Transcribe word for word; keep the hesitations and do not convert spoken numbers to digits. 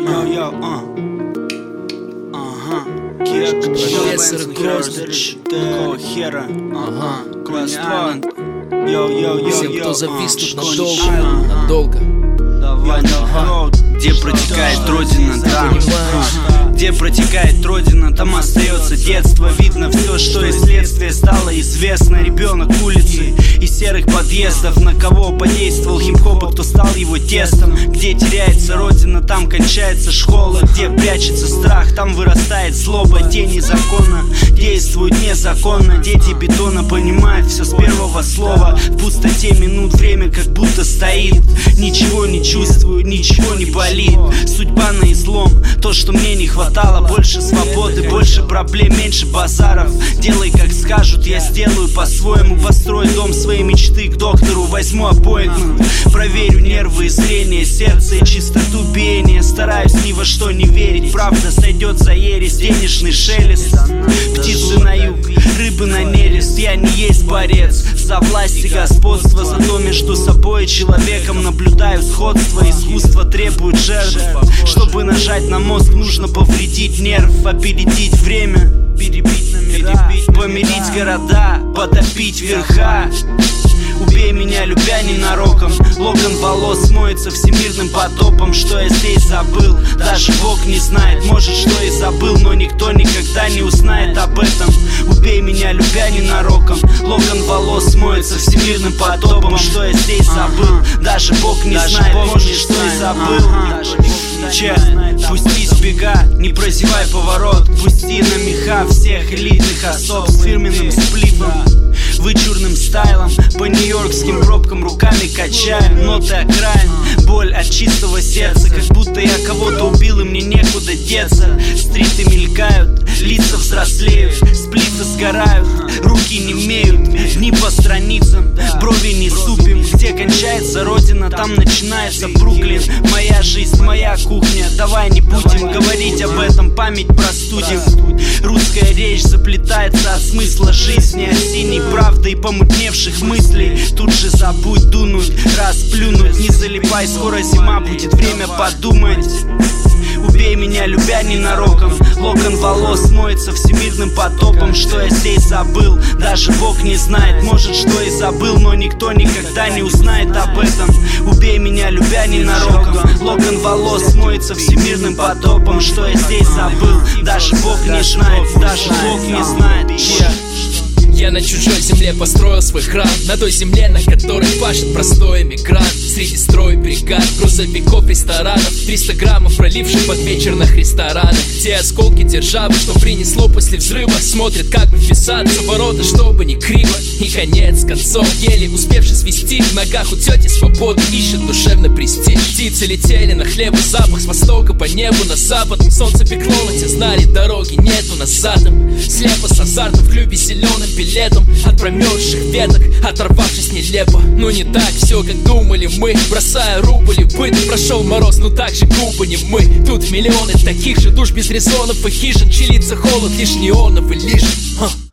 Йо-йо, а. Ага. Профессор Гроздыч, какого хера? Ага. Квест-ван. Йо-йо-йо-йо. Всем, кто зависнут надолго, надолго. Давай, ага. Где протекает родина, там. Где протекает родина, там остается детство. Видно все, что из следствия стало известно. Ребенок улицы и серых подъездов. На кого подействовал хип-хоп, а кто стал его тестом. Где теряется родина, там кончается школа. Где прячется страх, там вырастает злоба. Тени закона действуют незаконно. Дети бетона понимают все с первого слова. В пустоте минут время как будто стоит. Ничего не чувствую, ничего не болит. Судьба на излом, то, что мне не хватало. Больше свободы, больше проблем, меньше базаров. Делай как скажут, я сделаю по-своему. Построю дом своей мечты, к доктору возьму аппоинтмент. Проверю нервы и зрение, сердце и чистоту биения. Стараюсь ни во что не верить, правда сойдет за ересь. Денежный шелест, птицы на юг, рыбы на нерест. Я не есть борец за власть и господство, зато между собой и человеком наблюдаю сходство. Искусство требует жертв. Чтобы нажать на мозг, нужно повредить нерв, опередить время, перебить номера, помирить города, потопить верха. Убей меня, любя ненароком. Локон волос смоется всемирным потопом. Что я здесь забыл, даже Бог не знает. Может, что и забыл, но никто никогда не узнает об этом. Убей меня, любя ненароком. Локон волос смоется всемирным потопом. Что я здесь забыл, даже Бог не знает. Может, что и забыл. Че, пустись в бега, не прозевай поворот. Пусти на меха всех элитных особ с фирменным сплитом, вычурным стайлом, по нью-йоркским пробкам руками качаю. Ноты окраин, боль от чистого сердца. Как будто я кого-то убил и мне некуда деться. Стриты мелькают, лица взрослеют, сплиты сгорают, руки немеют. Дни по страницам, брови не супим. Где кончается родина, там начинается Бруклин. Моя жизнь, моя кухня, давай не будем говорить об этом, память простудим. Русская речь заплетается от смысла жизни, осенней правды и помутневших мыслей. Тут же забудь, дунуть, расплюнуть. Не залипай, скоро зима, будет время подумать. Убей меня, любя ненароком. Локон волос смоется всемирным потопом. Что я здесь забыл, даже Бог не знает. Может, что и забыл, но никто никогда не узнает об этом. Убей меня, любя ненароком. Локон волос смоется всемирным потопом. Что я здесь забыл, даже Бог не знает. Даже Бог не знает. Yeah. Я на чужой земле построил свой храм, на той земле, на которой пашет простой эмигрант. Среди строй бригад, грузовиков, ресторанов, триста граммов проливших под вечерных ресторанах. Те осколки державы, что принесло после взрыва, смотрят, как бы вписаться в ворота, чтобы не криво. И конец концов, еле успевший свести, в ногах у тети свободу ищет душевный престиж. Птицы летели на хлебу, запах с востока по небу на запад. Солнце пекло, но те знали, дороги нету назад. Слепо с азартом в клюбе зеленым билетом от промерзших веток, оторвавшись нелепо. Но не так все, как думали мы, бросая рубль и быт. Прошел мороз, но так же глупо не мы. Тут миллионы таких же душ без резонов и хижин. Чилится холод, лишь неоновый лишь.